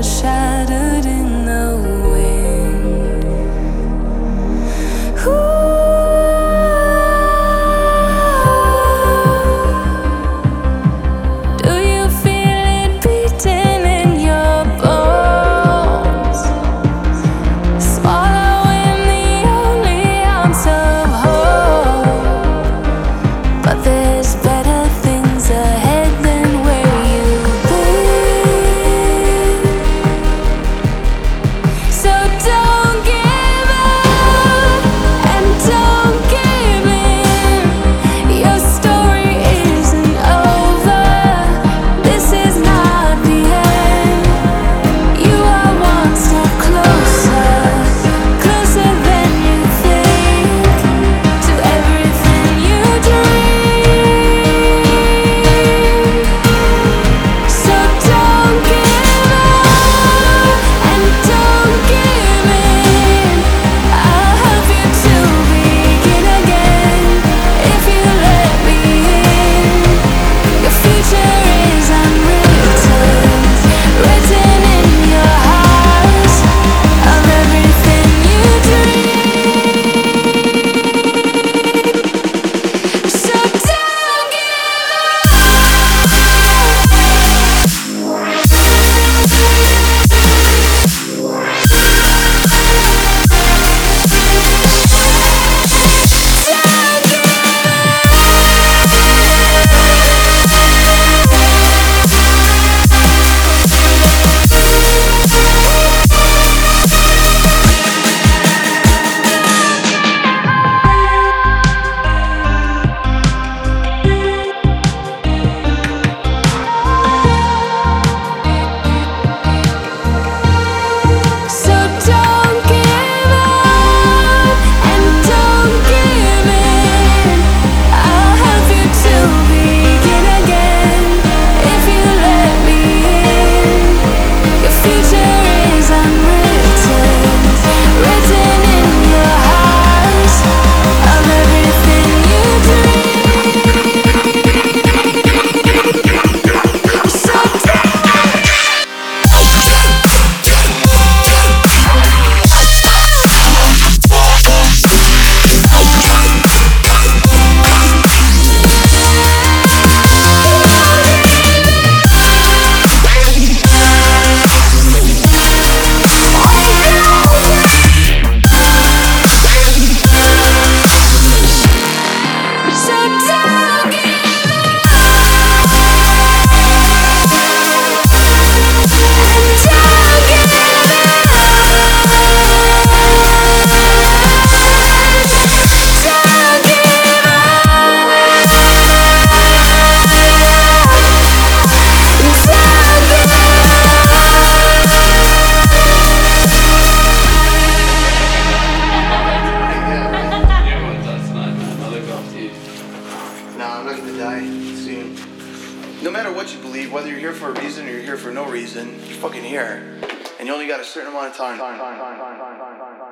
shattered in the wind. Do you feel it beating in your bones? Swallowing the only ounce of hope. But there's better things ahead than where you've been. So don't give up and don't give in. Your story isn't over. This is not the end. You are one step closer, closer than you think, to everything you dream. So don't give up and don't give in. I'll help you to begin again if you let me in. Your future is unwritten, written in your heart of everything you dream. So don't give So don't give up and don't give in. I'll help you to begin again if you let me in. Your future is unwritten, written in your heart of everything you dream. So don't give up and don't give Nah, I'm not gonna die soon. No matter what you believe, whether you're here for a reason or you're here for no reason, you're fucking here. And you only got a certain amount of time.